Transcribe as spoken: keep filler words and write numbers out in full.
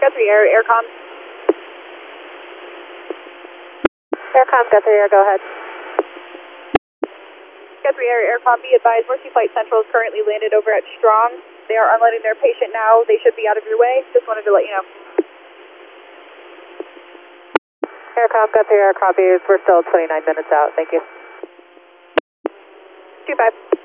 Guthrie Air, Aircom. Aircom, Guthrie Air, go ahead. Guthrie Air, Aircom, be advised, Mercy Flight Central is currently landed over at Strong. They are unloading their patient now. They should be out of your way. Just wanted to let you know. Aircom, Guthrie Air, copies. We're still twenty-nine minutes out. Thank you. two five.